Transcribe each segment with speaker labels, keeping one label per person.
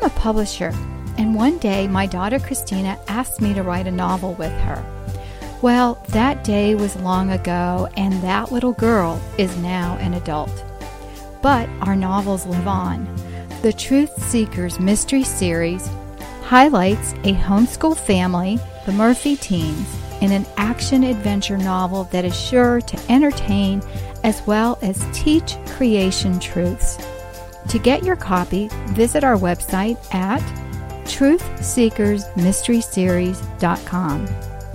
Speaker 1: a publisher, and one day my daughter Christina asked me to write a novel with her. Well, that day was long ago, and that little girl is now an adult. But our novels live on. The Truth Seekers Mystery Series highlights a homeschool family, the Murphy teens, in an action-adventure novel that is sure to entertain as well as teach creation truths. To get your copy, visit our website at truthseekersmysteryseries.com.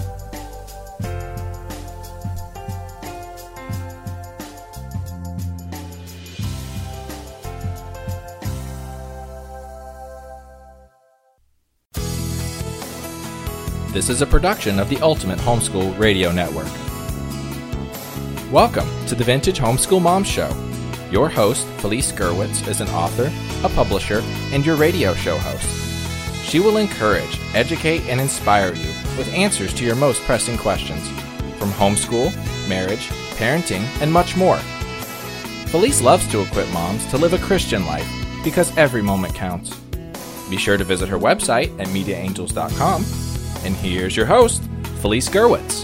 Speaker 2: This is a production of the Ultimate Homeschool Radio Network. Welcome to the Vintage Homeschool Mom Show. Your host, Felice Gerwitz, is an author, a publisher, and your radio show host. She will encourage, educate, and inspire you with answers to your most pressing questions, from homeschool, marriage, parenting, and much more. Felice loves to equip moms to live a Christian life because every moment counts. Be sure to visit her website at mediaangels.com. And here's your host, Felice Gerwitz.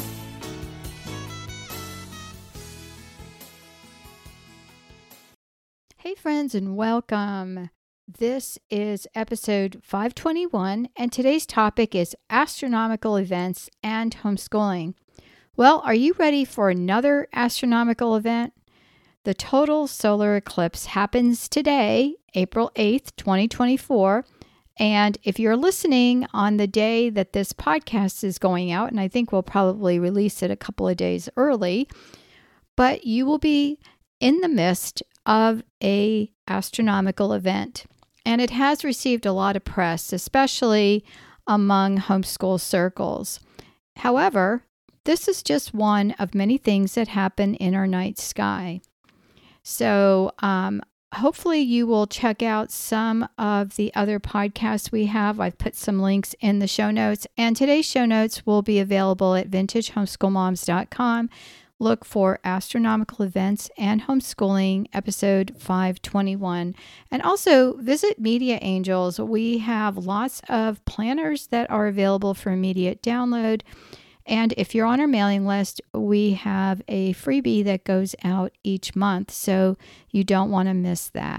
Speaker 1: Hey friends, and welcome. This is episode 521, and today's topic is astronomical events and homeschooling. Well, are you ready for another astronomical event? The total solar eclipse happens today, April 8th, 2024. And if you're listening on the day that this podcast is going out, and I think we'll probably release it a couple of days early, but you will be in the midst of a astronomical event. And it has received a lot of press, especially among homeschool circles. However, this is just one of many things that happen in our night sky. So, hopefully you will check out some of the other podcasts we have. I've put some links in the show notes, and today's show notes will be available at vintagehomeschoolmoms.com. Look for astronomical events and homeschooling, episode 521. And also visit Media Angels. We have lots of planners that are available for immediate download. And if you're on our mailing list, we have a freebie that goes out each month, so you don't want to miss that.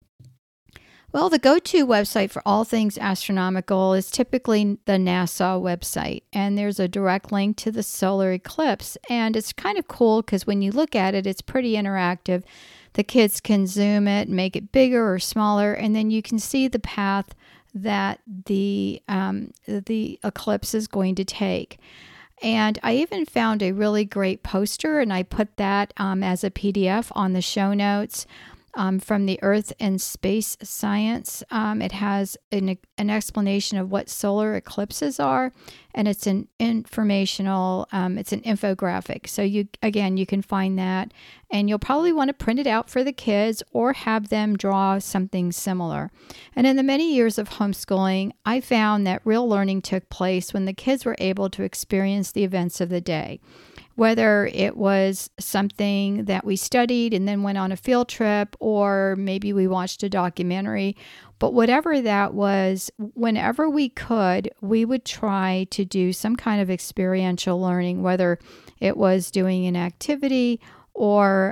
Speaker 1: Well, the go-to website for all things astronomical is typically the NASA website, and there's a direct link to the solar eclipse. And it's kind of cool because when you look at it, it's pretty interactive. The kids can zoom it, make it bigger or smaller, and then you can see the path that the eclipse is going to take. And I even found a really great poster, and I put that as a PDF on the show notes from the Earth and Space Science. It has an explanation of what solar eclipses are, and it's an informational, it's an infographic. So you can find that, and you'll probably want to print it out for the kids or have them draw something similar. And in the many years of homeschooling, I found that real learning took place when the kids were able to experience the events of the day. Whether it was something that we studied and then went on a field trip, or maybe we watched a documentary, but whatever that was, whenever we could, we would try to do some kind of experiential learning, whether it was doing an activity or,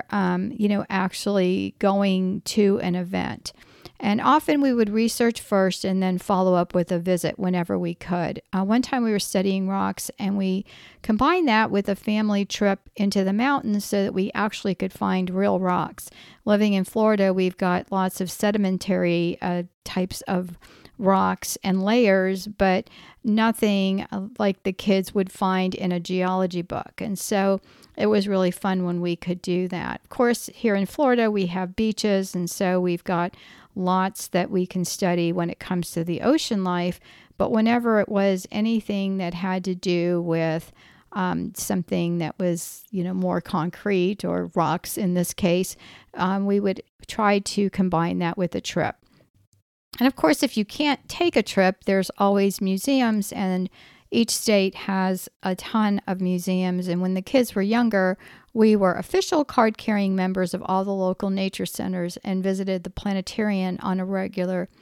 Speaker 1: actually going to an event. And often we would research first and then follow up with a visit whenever we could. One time we were studying rocks, and we combined that with a family trip into the mountains so that we actually could find real rocks. Living in Florida, we've got lots of sedimentary types of rocks and layers, but nothing like the kids would find in a geology book. And so it was really fun when we could do that. Of course, here in Florida, we have beaches, and so we've got lots that we can study when it comes to the ocean life. But whenever it was anything that had to do with something that was, more concrete, or rocks in this case, we would try to combine that with a trip. And of course, if you can't take a trip, there's always museums, and each state has a ton of museums. And when the kids were younger, we were official card-carrying members of all the local nature centers and visited the planetarium on a regular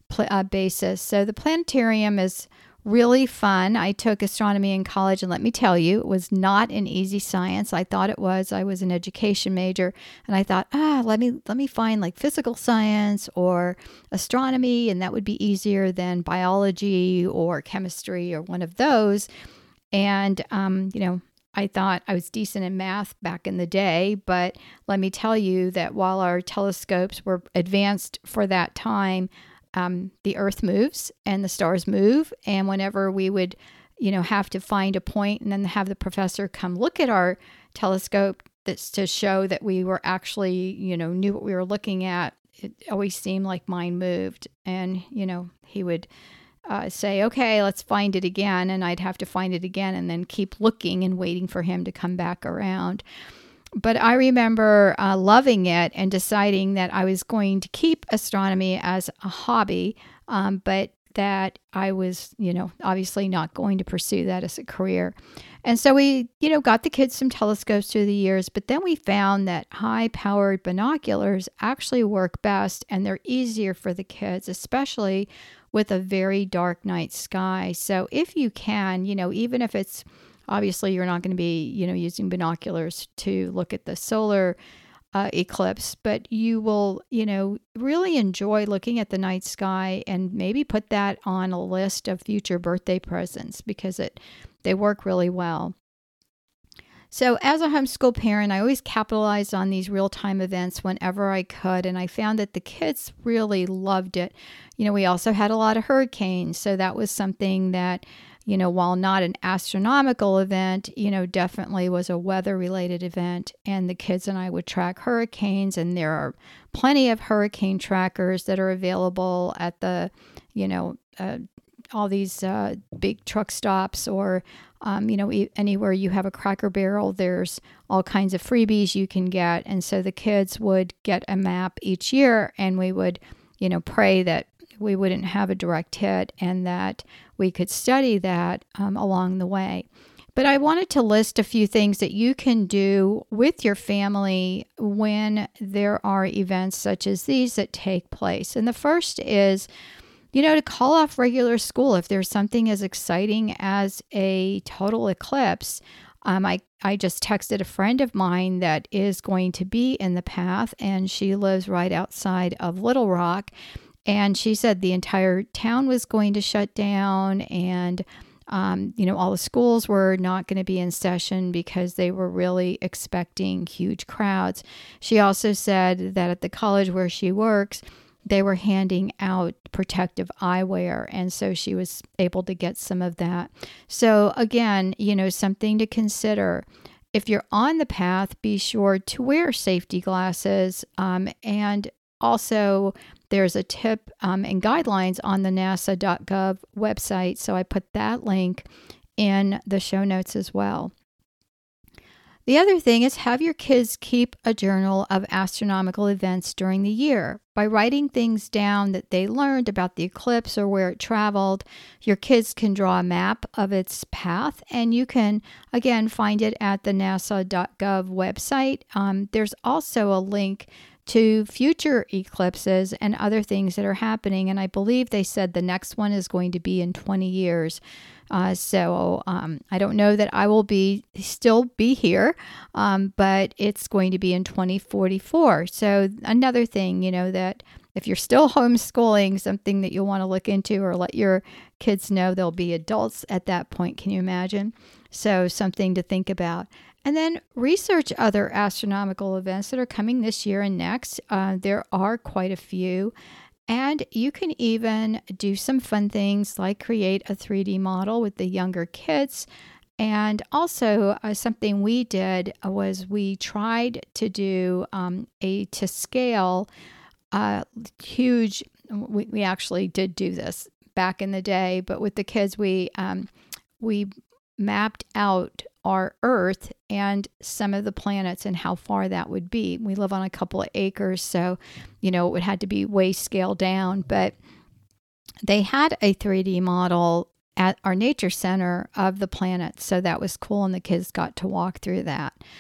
Speaker 1: basis. So the planetarium is really fun. I took astronomy in college, and let me tell you, it was not an easy science. I thought it was. I was an education major, and I thought, let me find like physical science or astronomy, and that would be easier than biology or chemistry or one of those. And I thought I was decent in math back in the day, but let me tell you that while our telescopes were advanced for that time, the Earth moves and the stars move. And whenever we would, have to find a point and then have the professor come look at our telescope that's to show that we were actually, knew what we were looking at, it always seemed like mine moved. And, he would say, okay, let's find it again. And I'd have to find it again and then keep looking and waiting for him to come back around. But I remember loving it and deciding that I was going to keep astronomy as a hobby, but that I was, obviously not going to pursue that as a career. And so we, got the kids some telescopes through the years, but then we found that high-powered binoculars actually work best, and they're easier for the kids, especially with a very dark night sky. So if you can, even if it's, obviously you're not going to be, using binoculars to look at the solar eclipse, but you will, really enjoy looking at the night sky and maybe put that on a list of future birthday presents because they work really well. So as a homeschool parent, I always capitalized on these real-time events whenever I could, and I found that the kids really loved it. We also had a lot of hurricanes, so that was something that, while not an astronomical event, definitely was a weather-related event, and the kids and I would track hurricanes, and there are plenty of hurricane trackers that are available at the, all these big truck stops or anywhere you have a Cracker Barrel, there's all kinds of freebies you can get. And so the kids would get a map each year, and we would, pray that we wouldn't have a direct hit and that we could study that along the way. But I wanted to list a few things that you can do with your family when there are events such as these that take place. And the first is, to call off regular school if there's something as exciting as a total eclipse. I just texted a friend of mine that is going to be in the path, and she lives right outside of Little Rock. And she said the entire town was going to shut down, and all the schools were not going to be in session because they were really expecting huge crowds. She also said that at the college where she works, they were handing out protective eyewear, and so she was able to get some of that. So again, something to consider. If you're on the path, be sure to wear safety glasses, and also there's a tip and guidelines on the nasa.gov website, so I put that link in the show notes as well. The other thing is have your kids keep a journal of astronomical events during the year. By writing things down that they learned about the eclipse or where it traveled, your kids can draw a map of its path, and you can, again, find it at the nasa.gov website. There's also a link to future eclipses and other things that are happening, and I believe they said the next one is going to be in 20 years. So I don't know that I will still be here, but it's going to be in 2044. So another thing, that if you're still homeschooling, something that you'll want to look into or let your kids know they'll be adults at that point. Can you imagine? So something to think about. And then research other astronomical events that are coming this year and next. There are quite a few. And you can even do some fun things like create a 3D model with the younger kids. And also something we did was we tried to do to scale huge. We actually did do this back in the day, but with the kids, we mapped out our Earth and some of the planets and how far that would be. We live on a couple of acres, so, it had to be way scaled down. But they had a 3D model at our nature center of the planets, so that was cool, and the kids got to walk through that.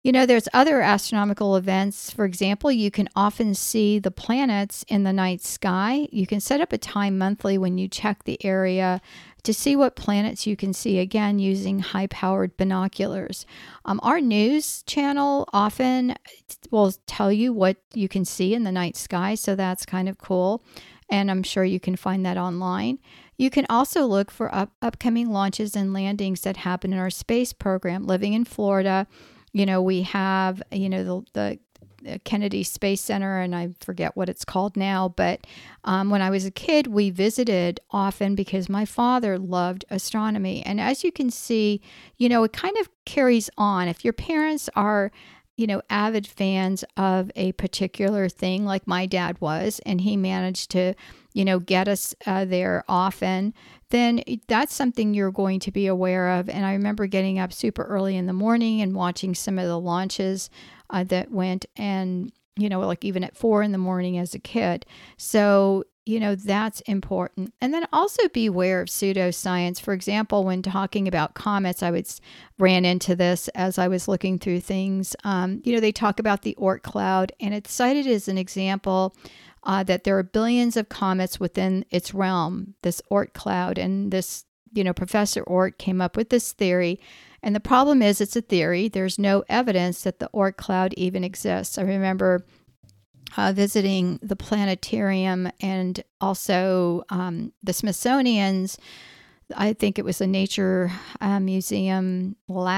Speaker 1: There's other astronomical events. For example, you can often see the planets in the night sky. You can set up a time monthly when you check the area to see what planets you can see, again, using high-powered binoculars. Our news channel often will tell you what you can see in the night sky, so that's kind of cool, and I'm sure you can find that online. You can also look for upcoming launches and landings that happen in our space program. Living in Florida, we have, the Kennedy Space Center, and I forget what it's called now, but when I was a kid, we visited often because my father loved astronomy. And as you can see, it kind of carries on. If your parents are, avid fans of a particular thing, like my dad was, and he managed to, get us there often, then that's something you're going to be aware of. And I remember getting up super early in the morning and watching some of the launches that went, and, like even at 4 a.m. as a kid. So, that's important. And then also beware of pseudoscience. For example, when talking about comets, I ran into this as I was looking through things. They talk about the Oort cloud, and it's cited as an example that there are billions of comets within its realm, this Oort cloud. And this, Professor Oort came up with this theory. And the problem is it's a theory. There's no evidence that the Oort cloud even exists. I remember visiting the planetarium and also the Smithsonian's. I think it was a nature museum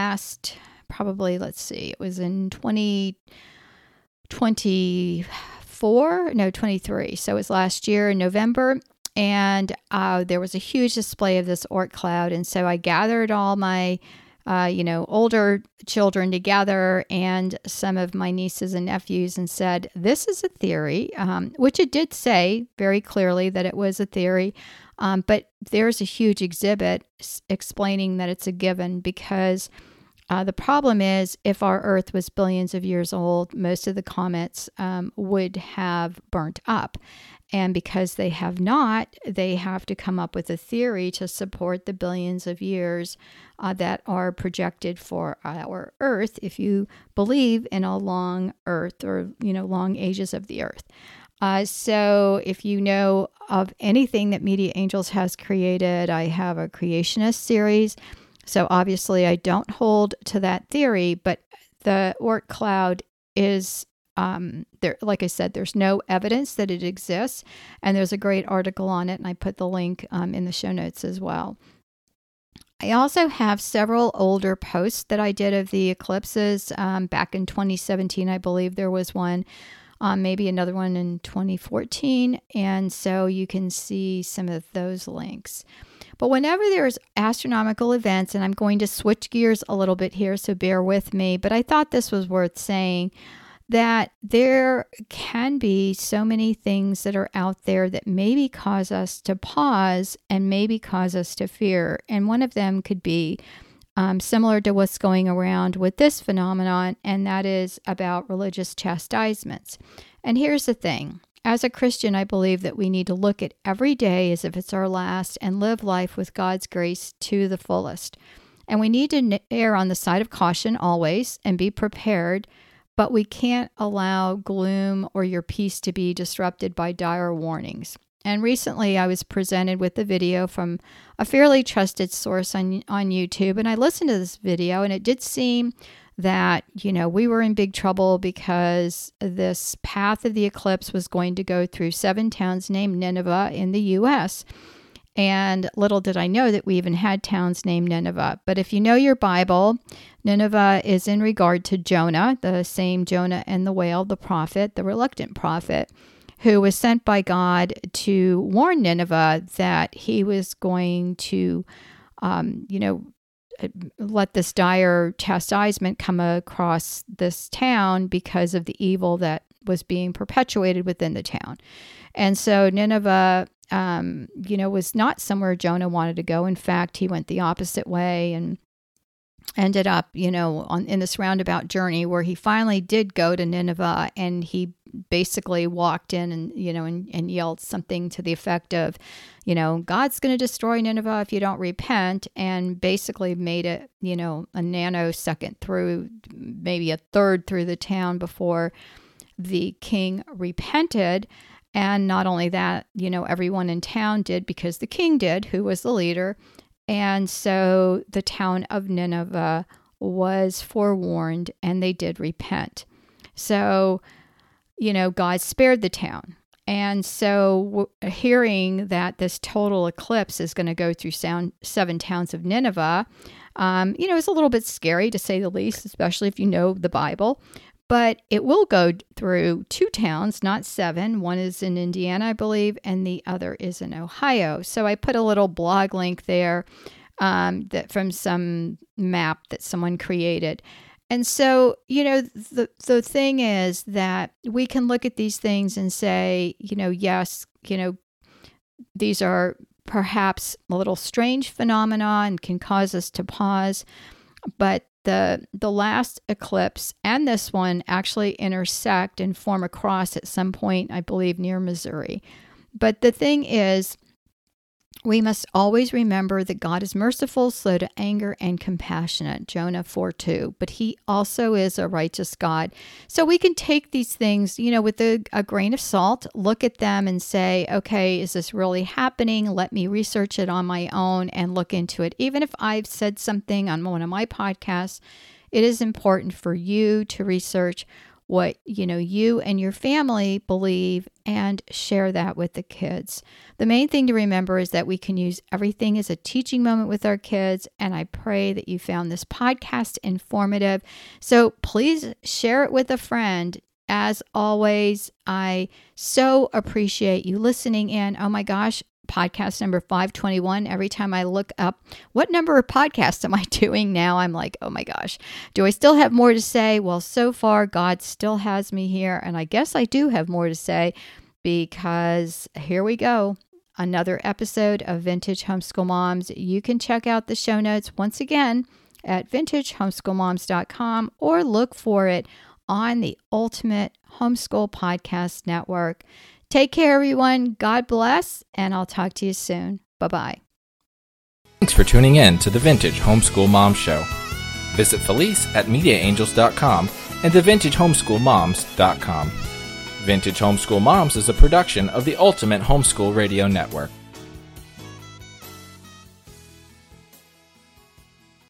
Speaker 1: it was in 2023. So it was last year in November. And there was a huge display of this Oort cloud. And so I gathered all my older children together and some of my nieces and nephews and said, this is a theory, which it did say very clearly that it was a theory. But there's a huge exhibit explaining that it's a given, because the problem is, if our Earth was billions of years old, most of the comets would have burnt up. And because they have not, they have to come up with a theory to support the billions of years that are projected for our Earth, if you believe in a long Earth, or, long ages of the Earth. So if you know of anything that Media Angels has created, I have a creationist series. So obviously I don't hold to that theory, but the Oort cloud is there. Like I said, there's no evidence that it exists, and there's a great article on it, and I put the link in the show notes as well. I also have several older posts that I did of the eclipses back in 2017. I believe there was one, maybe another one in 2014, and so you can see some of those links. But whenever there's astronomical events, and I'm going to switch gears a little bit here, so bear with me, but I thought this was worth saying, that there can be so many things that are out there that maybe cause us to pause and maybe cause us to fear. And one of them could be similar to what's going around with this phenomenon, and that is about religious chastisements. And here's the thing. As a Christian, I believe that we need to look at every day as if it's our last and live life with God's grace to the fullest. And we need to err on the side of caution always and be prepared, but we can't allow gloom or your peace to be disrupted by dire warnings. And recently I was presented with a video from a fairly trusted source on YouTube, and I listened to this video, and it did seem that, we were in big trouble because this path of the eclipse was going to go through 7 towns named Nineveh in the U.S., and little did I know that we even had towns named Nineveh. But if you know your Bible, Nineveh is in regard to Jonah, the same Jonah and the whale, the prophet, the reluctant prophet, who was sent by God to warn Nineveh that he was going to, let this dire chastisement come across this town because of the evil that was being perpetuated within the town. And so Nineveh, was not somewhere Jonah wanted to go. In fact, he went the opposite way. And ended up, in this roundabout journey where he finally did go to Nineveh, and he basically walked in and, and yelled something to the effect of, God's going to destroy Nineveh if you don't repent, and basically made it, a nanosecond through, maybe a third through the town before the king repented. And not only that, everyone in town did because the king did, who was the leader. And so the town of Nineveh was forewarned, and they did repent. So, God spared the town. And so hearing that this total eclipse is going to go through 7 towns of Nineveh, it's a little bit scary, to say the least, especially if you know the Bible. But it will go through 2 towns, not 7. One is in Indiana, I believe, and the other is in Ohio. So I put a little blog link there that from some map that someone created. And so, the thing is that we can look at these things and say, yes, these are perhaps a little strange phenomena and can cause us to pause, but the last eclipse and this one actually intersect and form a cross at some point, I believe, near Missouri. But the thing is, we must always remember that God is merciful, slow to anger, and compassionate, Jonah 4:2. But he also is a righteous God. So we can take these things, with a grain of salt, look at them and say, okay, is this really happening? Let me research it on my own and look into it. Even if I've said something on one of my podcasts, it is important for you to research what you and your family believe and share that with the kids. The main thing to remember is that we can use everything as a teaching moment with our kids, and I pray that you found this podcast informative. So please share it with a friend. As always, I so appreciate you listening in. Oh my gosh, podcast number 521. Every time I look up, what number of podcasts am I doing now? I'm like, oh my gosh, do I still have more to say? Well, so far, God still has me here. And I guess I do have more to say, because here we go. Another episode of Vintage Homeschool Moms. You can check out the show notes once again at vintagehomeschoolmoms.com, or look for it on the Ultimate Homeschool Podcast Network. Take care, everyone. God bless, and I'll talk to you soon. Bye-bye.
Speaker 2: Thanks for tuning in to the Vintage Homeschool Mom Show. Visit Felice at MediaAngels.com and TheVintageHomeschoolMoms.com. Vintage Homeschool Moms is a production of the Ultimate Homeschool Radio Network.